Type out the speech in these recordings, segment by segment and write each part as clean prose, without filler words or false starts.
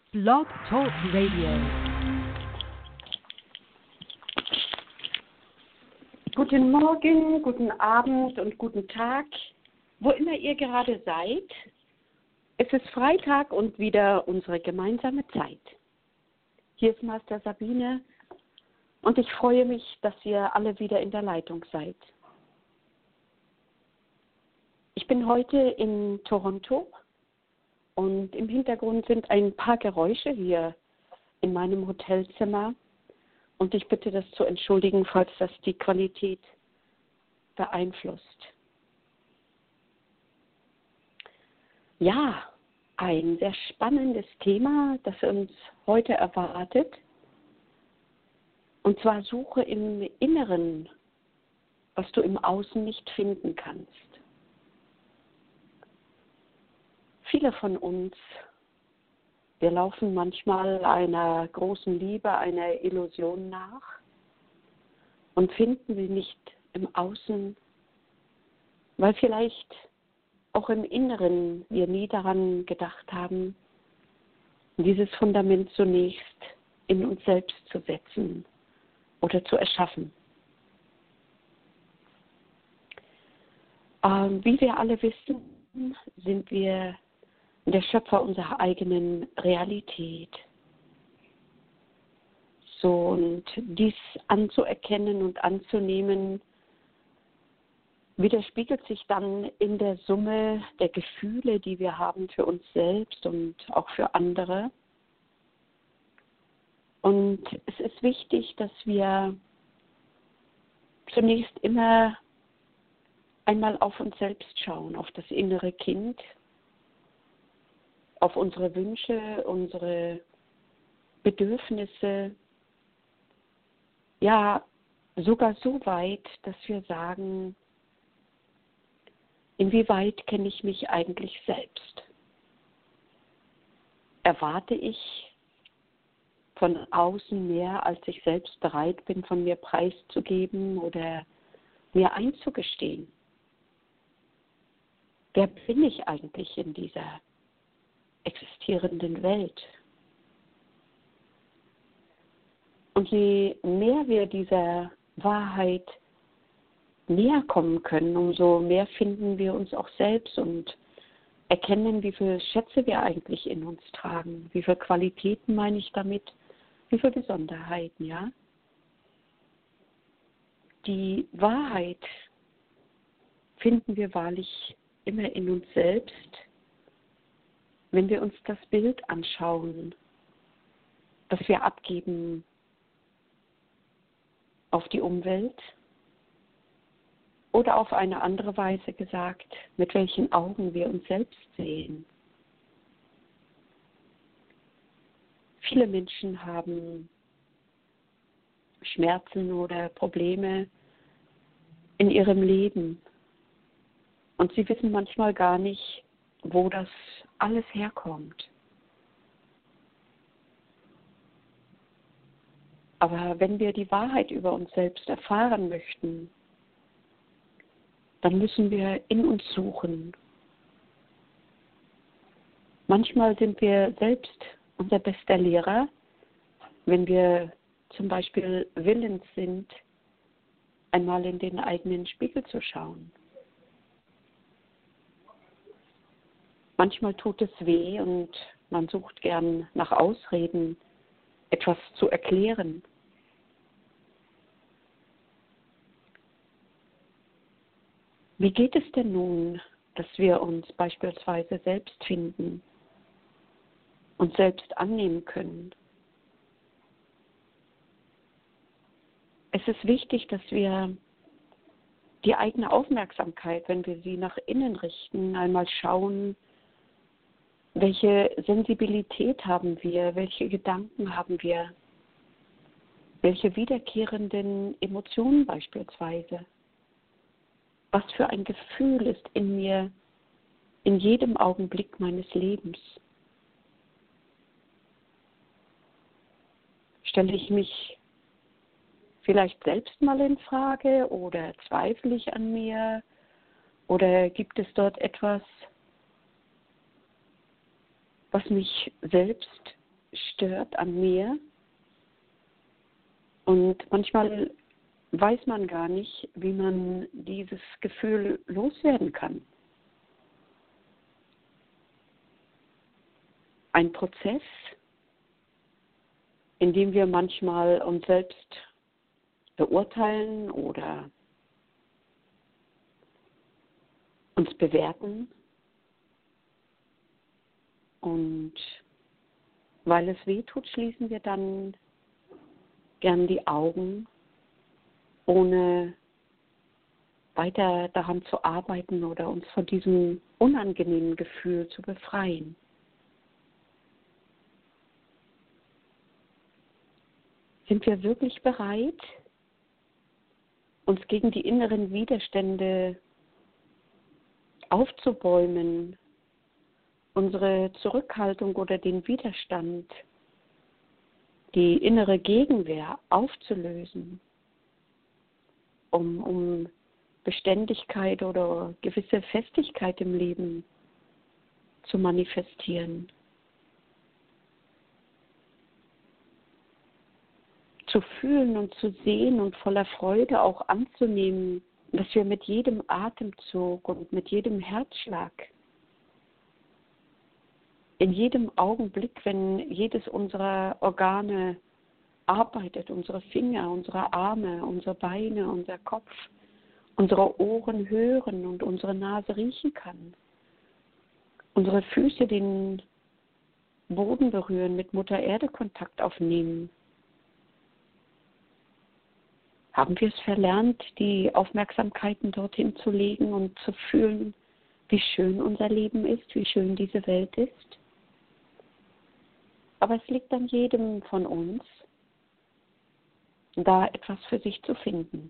Blog Talk Radio. Guten Morgen, guten Abend und guten Tag, wo immer ihr gerade seid. Es ist Freitag und wieder unsere gemeinsame Zeit. Hier ist Master Sabine und ich freue mich, dass ihr alle wieder in der Leitung seid. Ich bin heute in Toronto und im Hintergrund sind ein paar Geräusche hier in meinem Hotelzimmer. Und ich bitte das zu entschuldigen, falls das die Qualität beeinflusst. Ja, ein sehr spannendes Thema, das uns heute erwartet. Und zwar Suche im Inneren, was du im Außen nicht finden kannst. Viele von uns, wir laufen manchmal einer großen Liebe, einer Illusion nach und finden sie nicht im Außen, weil vielleicht auch im Inneren wir nie daran gedacht haben, dieses Fundament zunächst in uns selbst zu setzen oder zu erschaffen. Wie wir alle wissen, sind wir der Schöpfer unserer eigenen Realität. So, und dies anzuerkennen und anzunehmen, widerspiegelt sich dann in der Summe der Gefühle, die wir haben für uns selbst und auch für andere. Und es ist wichtig, dass wir zunächst immer einmal auf uns selbst schauen, auf das innere Kind, auf unsere Wünsche, unsere Bedürfnisse, ja, sogar so weit, dass wir sagen, inwieweit kenne ich mich eigentlich selbst? Erwarte ich von außen mehr, als ich selbst bereit bin, von mir preiszugeben oder mir einzugestehen? Wer bin ich eigentlich in dieser existierenden Welt? Und je mehr wir dieser Wahrheit näher kommen können, umso mehr finden wir uns auch selbst und erkennen, wie viele Schätze wir eigentlich in uns tragen, wie viele Qualitäten meine ich damit, wie viele Besonderheiten, ja. Die Wahrheit finden wir wahrlich immer in uns selbst, wenn wir uns das Bild anschauen, das wir abgeben auf die Umwelt oder auf eine andere Weise gesagt, mit welchen Augen wir uns selbst sehen. Viele Menschen haben Schmerzen oder Probleme in ihrem Leben und sie wissen manchmal gar nicht, wo das alles herkommt. Aber wenn wir die Wahrheit über uns selbst erfahren möchten, dann müssen wir in uns suchen. Manchmal sind wir selbst unser bester Lehrer, wenn wir zum Beispiel willens sind, einmal in den eigenen Spiegel zu schauen. Manchmal tut es weh und man sucht gern nach Ausreden, etwas zu erklären. Wie geht es denn nun, dass wir uns beispielsweise selbst finden und selbst annehmen können? Es ist wichtig, dass wir die eigene Aufmerksamkeit, wenn wir sie nach innen richten, einmal schauen, welche Sensibilität haben wir, welche Gedanken haben wir, welche wiederkehrenden Emotionen beispielsweise. Was für ein Gefühl ist in mir in jedem Augenblick meines Lebens? Stelle ich mich vielleicht selbst mal in Frage oder zweifle ich an mir? Oder gibt es dort etwas, was mich selbst stört an mir. Und manchmal weiß man gar nicht, wie man dieses Gefühl loswerden kann. Ein Prozess, in dem wir manchmal uns selbst beurteilen oder uns bewerten. Und weil es weh tut, schließen wir dann gern die Augen, ohne weiter daran zu arbeiten oder uns von diesem unangenehmen Gefühl zu befreien. Sind wir wirklich bereit, uns gegen die inneren Widerstände aufzubäumen, unsere Zurückhaltung oder den Widerstand, die innere Gegenwehr aufzulösen, um Beständigkeit oder gewisse Festigkeit im Leben zu manifestieren? Zu fühlen und zu sehen und voller Freude auch anzunehmen, dass wir mit jedem Atemzug und mit jedem Herzschlag, in jedem Augenblick, wenn jedes unserer Organe arbeitet, unsere Finger, unsere Arme, unsere Beine, unser Kopf, unsere Ohren hören und unsere Nase riechen kann, unsere Füße den Boden berühren, mit Mutter Erde Kontakt aufnehmen. Haben wir es verlernt, die Aufmerksamkeiten dorthin zu legen und zu fühlen, wie schön unser Leben ist, wie schön diese Welt ist? Aber es liegt an jedem von uns, da etwas für sich zu finden.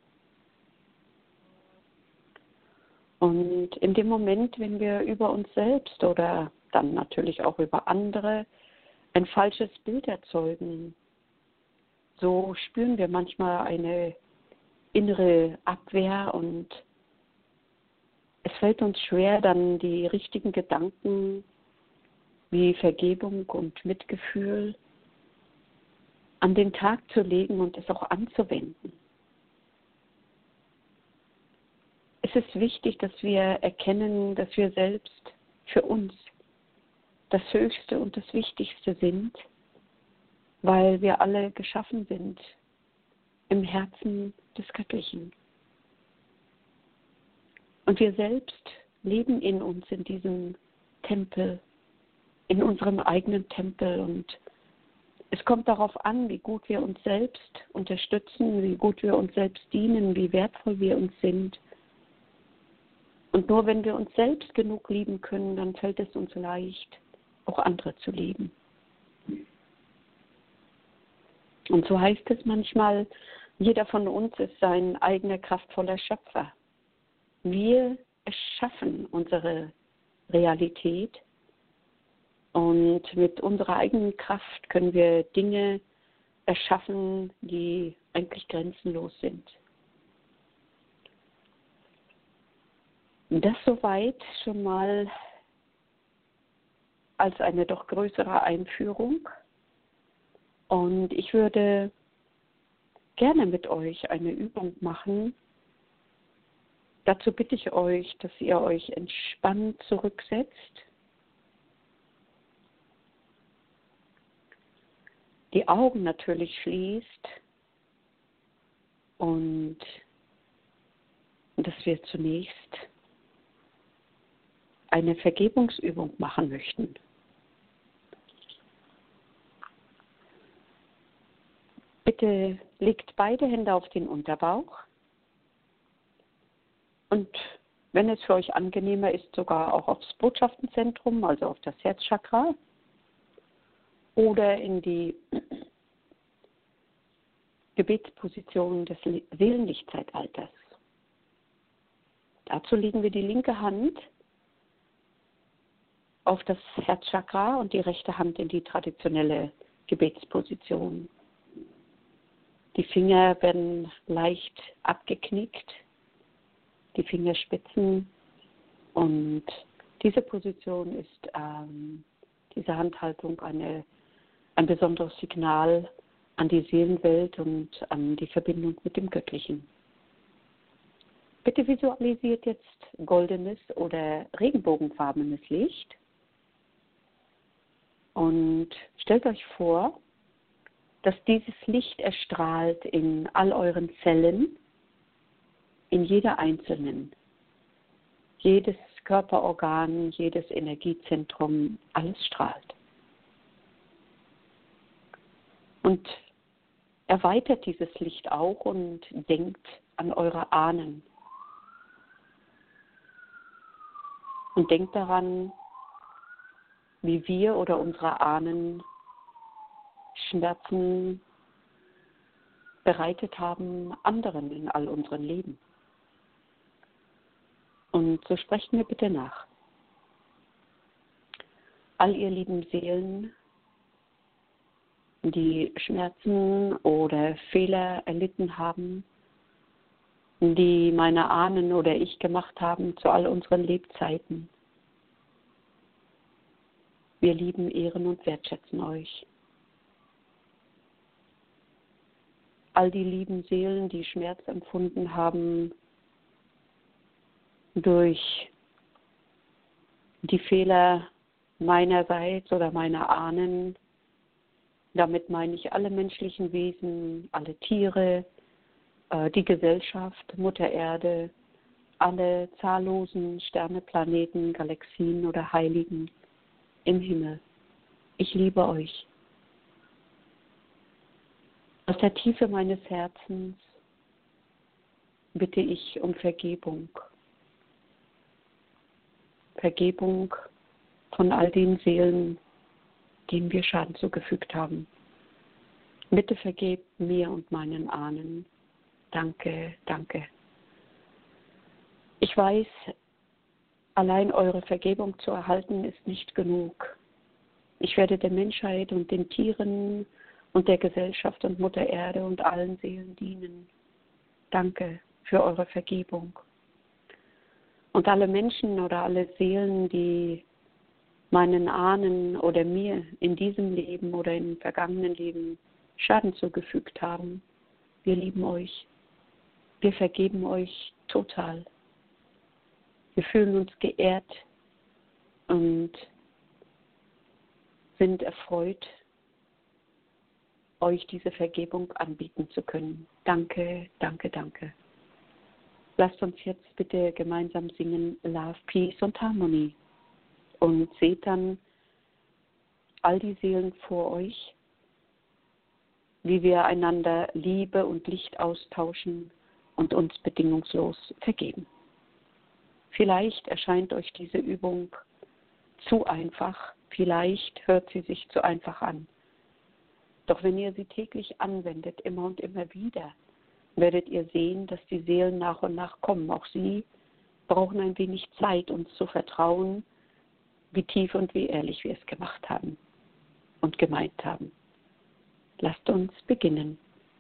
Und in dem Moment, wenn wir über uns selbst oder dann natürlich auch über andere ein falsches Bild erzeugen, so spüren wir manchmal eine innere Abwehr und es fällt uns schwer, dann die richtigen Gedanken wie Vergebung und Mitgefühl an den Tag zu legen und es auch anzuwenden. Es ist wichtig, dass wir erkennen, dass wir selbst für uns das Höchste und das Wichtigste sind, weil wir alle geschaffen sind im Herzen des Göttlichen. Und wir selbst leben in uns, in diesem Tempel, in unserem eigenen Tempel. Und es kommt darauf an, wie gut wir uns selbst unterstützen, wie gut wir uns selbst dienen, wie wertvoll wir uns sind. Und nur wenn wir uns selbst genug lieben können, dann fällt es uns leicht, auch andere zu lieben. Und so heißt es manchmal, jeder von uns ist sein eigener kraftvoller Schöpfer. Wir erschaffen unsere Realität und mit unserer eigenen Kraft können wir Dinge erschaffen, die eigentlich grenzenlos sind. Das soweit schon mal als eine doch größere Einführung. Und ich würde gerne mit euch eine Übung machen. Dazu bitte ich euch, dass ihr euch entspannt zurücksetzt. Die Augen natürlich schließt und dass wir zunächst eine Vergebungsübung machen möchten. Bitte legt beide Hände auf den Unterbauch und wenn es für euch angenehmer ist, sogar auch aufs Botschaftenzentrum, also auf das Herzchakra oder in die Gebetsposition des Seelenlichtzeitalters. Dazu legen wir die linke Hand auf das Herzchakra und die rechte Hand in die traditionelle Gebetsposition. Die Finger werden leicht abgeknickt, die Fingerspitzen, und diese Position ist, diese Handhaltung, eine ein besonderes Signal an die Seelenwelt und an die Verbindung mit dem Göttlichen. Bitte visualisiert jetzt goldenes oder regenbogenfarbenes Licht und stellt euch vor, dass dieses Licht erstrahlt in all euren Zellen, in jeder einzelnen. Jedes Körperorgan, jedes Energiezentrum, alles strahlt. Und erweitert dieses Licht auch und denkt an eure Ahnen. Und denkt daran, wie wir oder unsere Ahnen Schmerzen bereitet haben anderen in all unseren Leben. Und so sprecht mir bitte nach. All ihr lieben Seelen, die Schmerzen oder Fehler erlitten haben, die meine Ahnen oder ich gemacht haben zu all unseren Lebzeiten. Wir lieben, ehren und wertschätzen euch. All die lieben Seelen, die Schmerz empfunden haben durch die Fehler meinerseits oder meiner Ahnen. Damit meine ich alle menschlichen Wesen, alle Tiere, die Gesellschaft, Mutter Erde, alle zahllosen Sterne, Planeten, Galaxien oder Heiligen im Himmel. Ich liebe euch. Aus der Tiefe meines Herzens bitte ich um Vergebung. Vergebung von all den Seelen, denen wir Schaden zugefügt haben. Bitte vergebt mir und meinen Ahnen. Danke, danke. Ich weiß, allein eure Vergebung zu erhalten ist nicht genug. Ich werde der Menschheit und den Tieren und der Gesellschaft und Mutter Erde und allen Seelen dienen. Danke für eure Vergebung. Und alle Menschen oder alle Seelen, die meinen Ahnen oder mir in diesem Leben oder im vergangenen Leben Schaden zugefügt haben, wir lieben euch. Wir vergeben euch total. Wir fühlen uns geehrt und sind erfreut, euch diese Vergebung anbieten zu können. Danke, danke, danke. Lasst uns jetzt bitte gemeinsam singen Love, Peace und Harmony und seht dann all die Seelen vor euch, wie wir einander Liebe und Licht austauschen und uns bedingungslos vergeben. Vielleicht erscheint euch diese Übung zu einfach, vielleicht hört sie sich zu einfach an. Doch wenn ihr sie täglich anwendet, immer und immer wieder, werdet ihr sehen, dass die Seelen nach und nach kommen. Auch sie brauchen ein wenig Zeit, uns zu vertrauen, wie tief und wie ehrlich wir es gemacht haben und gemeint haben. Lasst uns beginnen.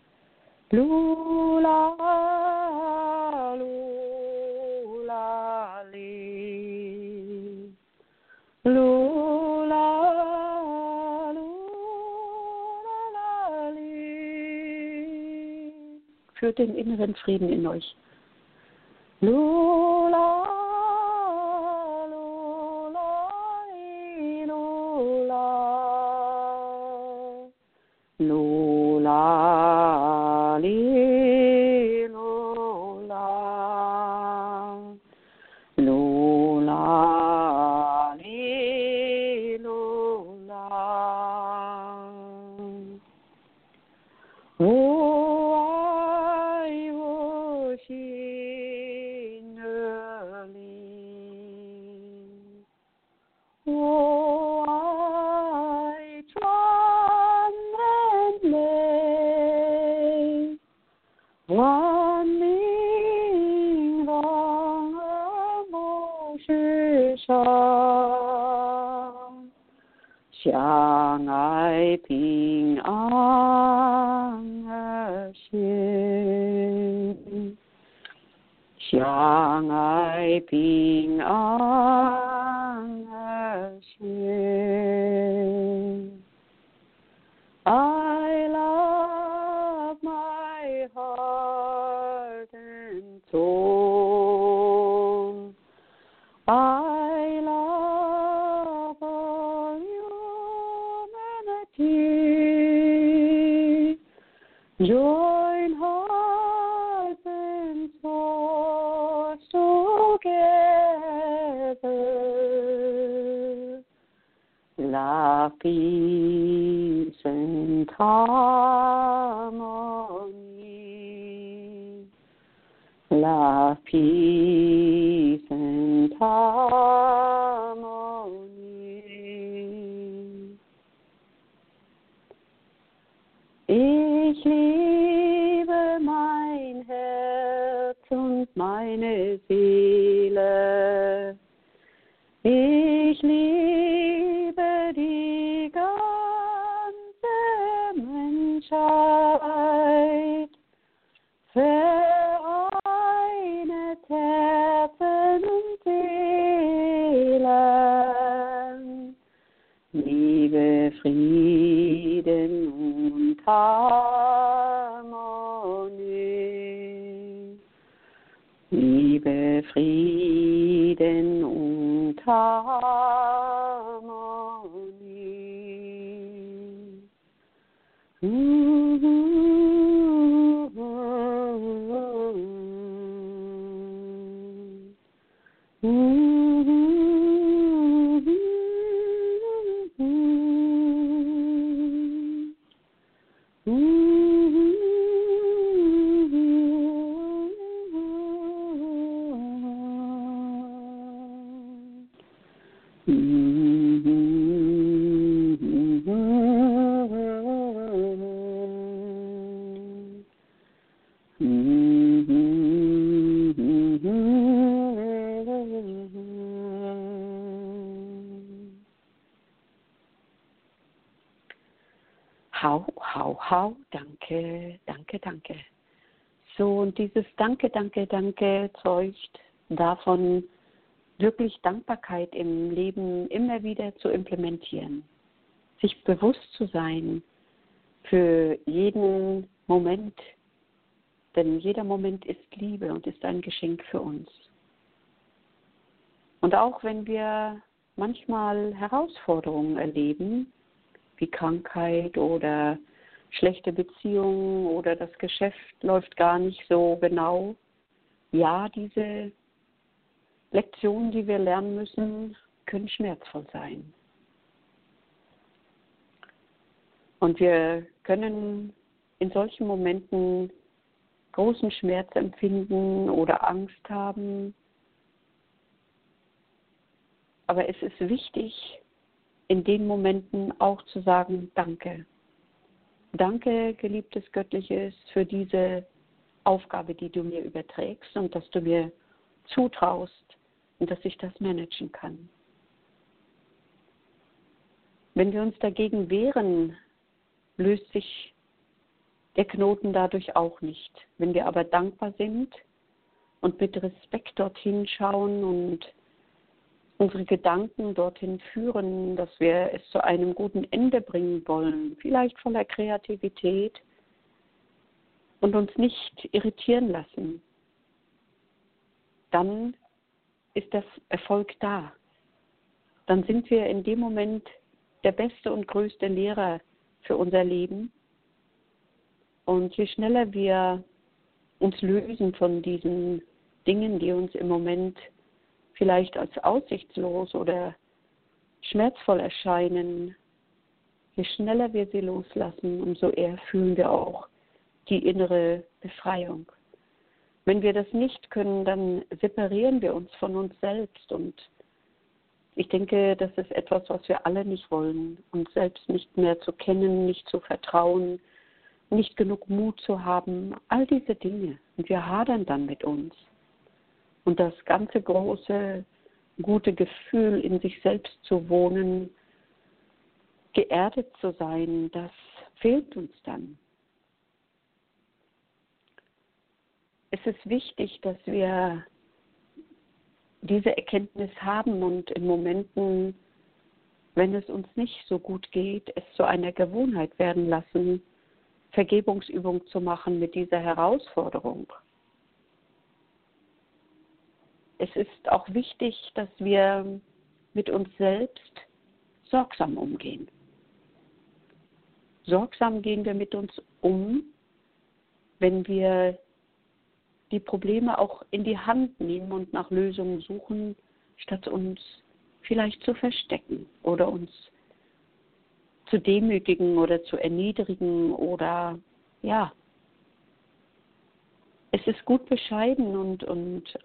Lula, lula, li. Lula, lula, li. Führt den inneren Frieden in euch. Lula, lula, li, lula. Lula, li, lula. Lula, li, lula. Oh, I was in early. Oh, I tried and lay. Wanting long emotion上，相爱平安而行，相爱平安而行。 Join hearts and souls together. Love, peace, and harmony. Love, peace, and harmony. Ich liebe mein Herz und meine Seele. Ich liebe die ganze Menschheit. Vereinet Herzen und Seelen. Liebe, Frieden und Harmonie. Liebe, Frieden und Harmonie. Hau, danke, danke, danke. So, und dieses Danke, danke, danke zeugt davon, wirklich Dankbarkeit im Leben immer wieder zu implementieren. Sich bewusst zu sein für jeden Moment, denn jeder Moment ist Liebe und ist ein Geschenk für uns. Und auch wenn wir manchmal Herausforderungen erleben, wie Krankheit oder schlechte Beziehungen oder das Geschäft läuft gar nicht so genau. Ja, diese Lektionen, die wir lernen müssen, können schmerzvoll sein. Und wir können in solchen Momenten großen Schmerz empfinden oder Angst haben. Aber es ist wichtig, in den Momenten auch zu sagen, danke. Danke, geliebtes Göttliches, für diese Aufgabe, die du mir überträgst und dass du mir zutraust und dass ich das managen kann. Wenn wir uns dagegen wehren, löst sich der Knoten dadurch auch nicht. Wenn wir aber dankbar sind und mit Respekt dorthin schauen und unsere Gedanken dorthin führen, dass wir es zu einem guten Ende bringen wollen, vielleicht voller Kreativität und uns nicht irritieren lassen, dann ist der Erfolg da. Dann sind wir in dem Moment der beste und größte Lehrer für unser Leben. Und je schneller wir uns lösen von diesen Dingen, die uns im Moment vielleicht als aussichtslos oder schmerzvoll erscheinen, je schneller wir sie loslassen, umso eher fühlen wir auch die innere Befreiung. Wenn wir das nicht können, dann separieren wir uns von uns selbst. Und ich denke, das ist etwas, was wir alle nicht wollen, uns selbst nicht mehr zu kennen, nicht zu vertrauen, nicht genug Mut zu haben, all diese Dinge. Und wir hadern dann mit uns. Und das ganze große, gute Gefühl, in sich selbst zu wohnen, geerdet zu sein, das fehlt uns dann. Es ist wichtig, dass wir diese Erkenntnis haben und in Momenten, wenn es uns nicht so gut geht, es zu einer Gewohnheit werden lassen, Vergebungsübung zu machen mit dieser Herausforderung. Es ist auch wichtig, dass wir mit uns selbst sorgsam umgehen. Sorgsam gehen wir mit uns um, wenn wir die Probleme auch in die Hand nehmen und nach Lösungen suchen, statt uns vielleicht zu verstecken oder uns zu demütigen oder zu erniedrigen oder ja, es ist gut bescheiden und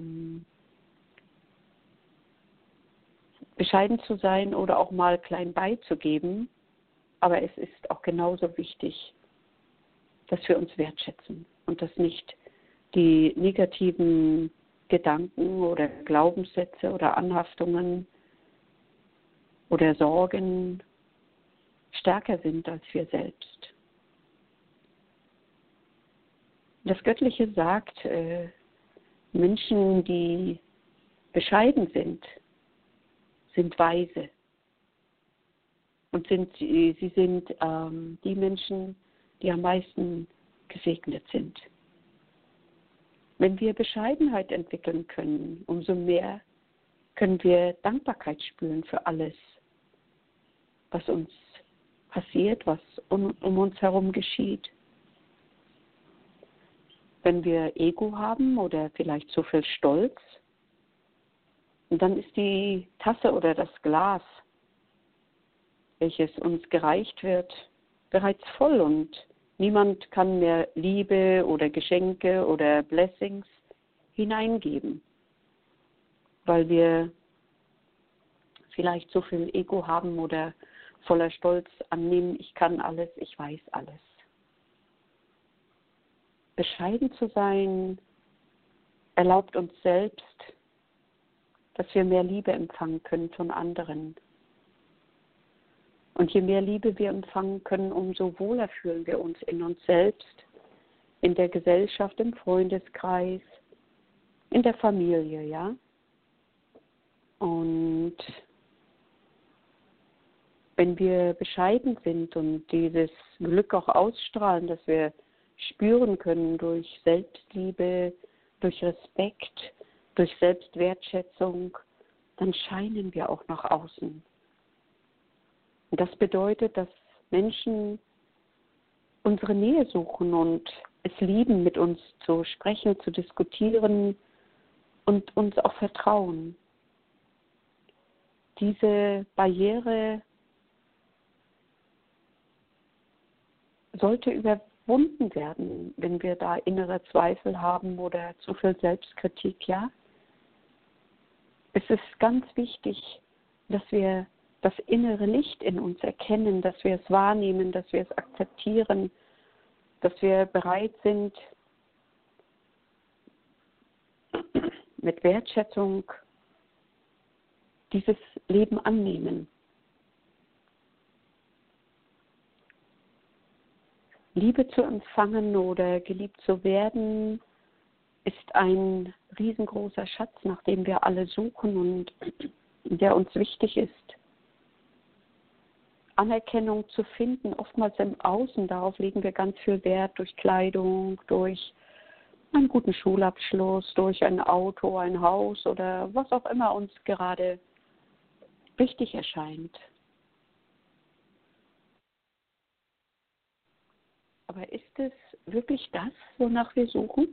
bescheiden zu sein oder auch mal klein beizugeben, aber es ist auch genauso wichtig, dass wir uns wertschätzen und dass nicht die negativen Gedanken oder Glaubenssätze oder Anhaftungen oder Sorgen stärker sind als wir selbst. Das Göttliche sagt, Menschen, die bescheiden sind weise. Und sie sind die Menschen, die am meisten gesegnet sind. Wenn wir Bescheidenheit entwickeln können, umso mehr können wir Dankbarkeit spüren für alles, was uns passiert, was um uns herum geschieht. Wenn wir Ego haben oder vielleicht zu viel Stolz, dann ist die Tasse oder das Glas, welches uns gereicht wird, bereits voll und niemand kann mehr Liebe oder Geschenke oder Blessings hineingeben, weil wir vielleicht so viel Ego haben oder voller Stolz annehmen, ich kann alles, ich weiß alles. Bescheiden zu sein erlaubt uns selbst, dass wir mehr Liebe empfangen können von anderen. Und je mehr Liebe wir empfangen können, umso wohler fühlen wir uns in uns selbst, in der Gesellschaft, im Freundeskreis, in der Familie, ja. Und wenn wir bescheiden sind und dieses Glück auch ausstrahlen, das wir spüren können durch Selbstliebe, durch Respekt, durch Selbstwertschätzung, dann scheinen wir auch nach außen. Und das bedeutet, dass Menschen unsere Nähe suchen und es lieben, mit uns zu sprechen, zu diskutieren und uns auch vertrauen. Diese Barriere sollte überwunden werden, wenn wir da innere Zweifel haben oder zu viel Selbstkritik, ja. Es ist ganz wichtig, dass wir das innere Licht in uns erkennen, dass wir es wahrnehmen, dass wir es akzeptieren, dass wir bereit sind, mit Wertschätzung dieses Leben annehmen. Liebe zu empfangen oder geliebt zu werden, ist ein riesengroßer Schatz, nach dem wir alle suchen und der uns wichtig ist. Anerkennung zu finden, oftmals im Außen, darauf legen wir ganz viel Wert durch Kleidung, durch einen guten Schulabschluss, durch ein Auto, ein Haus oder was auch immer uns gerade wichtig erscheint. Aber ist es wirklich das, wonach wir suchen?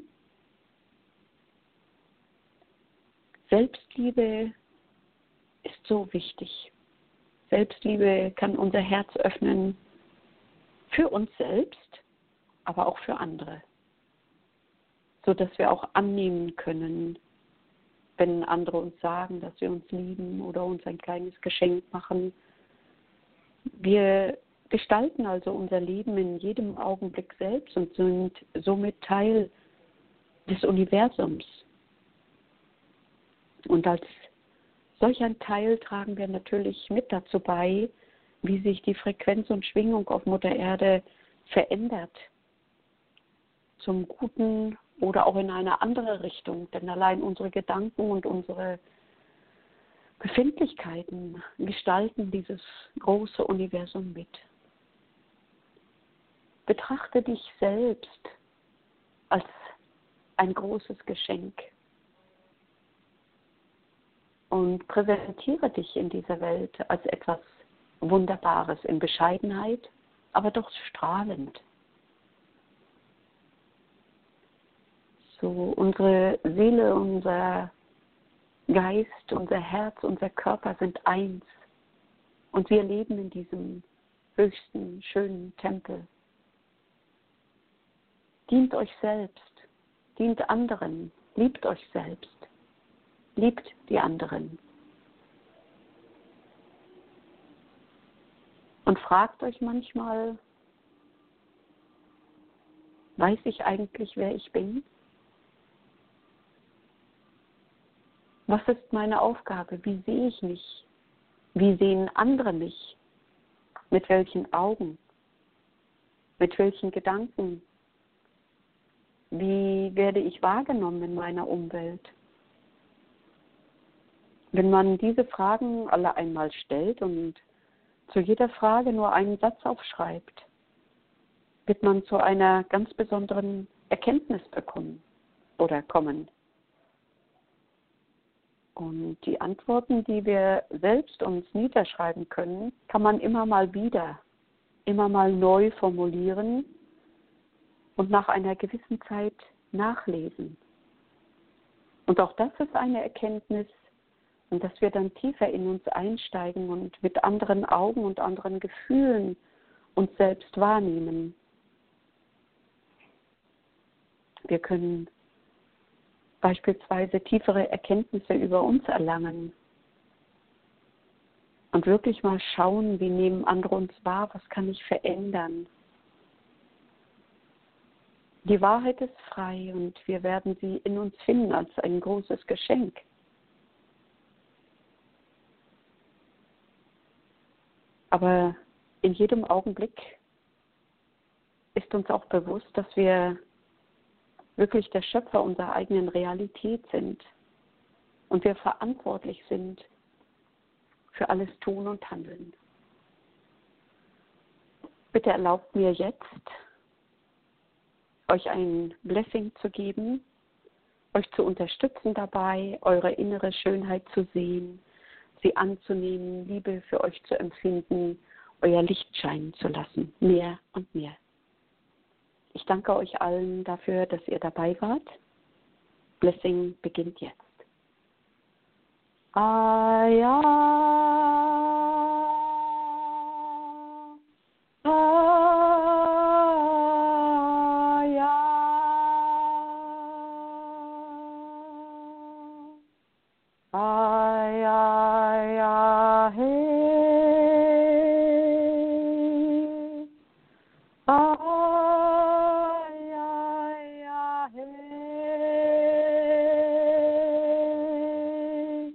Selbstliebe ist so wichtig. Selbstliebe kann unser Herz öffnen für uns selbst, aber auch für andere, sodass wir auch annehmen können, wenn andere uns sagen, dass wir uns lieben oder uns ein kleines Geschenk machen. Wir gestalten also unser Leben in jedem Augenblick selbst und sind somit Teil des Universums. Und als solch ein Teil tragen wir natürlich mit dazu bei, wie sich die Frequenz und Schwingung auf Mutter Erde verändert. Zum Guten oder auch in eine andere Richtung. Denn allein unsere Gedanken und unsere Befindlichkeiten gestalten dieses große Universum mit. Betrachte dich selbst als ein großes Geschenk. Und präsentiere dich in dieser Welt als etwas Wunderbares in Bescheidenheit, aber doch strahlend. So unsere Seele, unser Geist, unser Herz, unser Körper sind eins. Und wir leben in diesem höchsten, schönen Tempel. Dient euch selbst, dient anderen, liebt euch selbst, liebt die anderen. Und fragt euch manchmal, weiß ich eigentlich, wer ich bin? Was ist meine Aufgabe? Wie sehe ich mich? Wie sehen andere mich? Mit welchen Augen? Mit welchen Gedanken? Wie werde ich wahrgenommen in meiner Umwelt? Wenn man diese Fragen alle einmal stellt und zu jeder Frage nur einen Satz aufschreibt, wird man zu einer ganz besonderen Erkenntnis bekommen oder kommen. Und die Antworten, die wir selbst uns niederschreiben können, kann man immer mal wieder, immer mal neu formulieren und nach einer gewissen Zeit nachlesen. Und auch das ist eine Erkenntnis, und dass wir dann tiefer in uns einsteigen und mit anderen Augen und anderen Gefühlen uns selbst wahrnehmen. Wir können beispielsweise tiefere Erkenntnisse über uns erlangen und wirklich mal schauen, wie nehmen andere uns wahr, was kann ich verändern. Die Wahrheit ist frei und wir werden sie in uns finden als ein großes Geschenk. Aber in jedem Augenblick ist uns auch bewusst, dass wir wirklich der Schöpfer unserer eigenen Realität sind und wir verantwortlich sind für alles Tun und Handeln. Bitte erlaubt mir jetzt, euch ein Blessing zu geben, euch zu unterstützen dabei, eure innere Schönheit zu sehen, sie anzunehmen, Liebe für euch zu empfinden, euer Licht scheinen zu lassen, mehr und mehr. Ich danke euch allen dafür, dass ihr dabei wart. Blessing beginnt jetzt. Aya, Aya, Aya, hey, Aya, hey,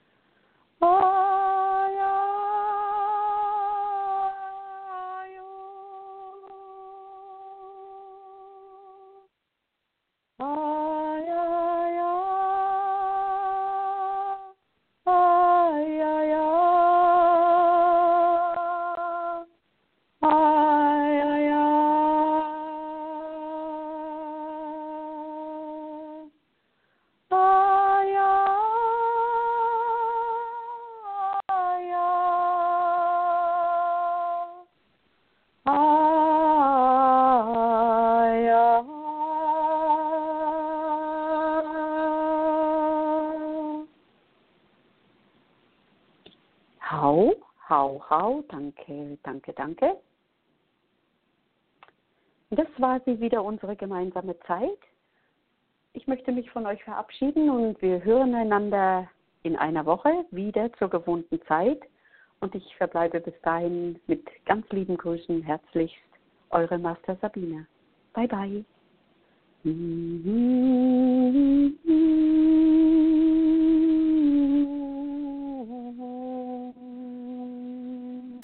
Aya, yo, Aya, Aya, Hau, danke, danke, danke. Das war sie wieder, unsere gemeinsame Zeit. Ich möchte mich von euch verabschieden und wir hören einander in einer Woche wieder zur gewohnten Zeit. Und ich verbleibe bis dahin mit ganz lieben Grüßen, herzlichst, eure Master Sabine. Bye, bye.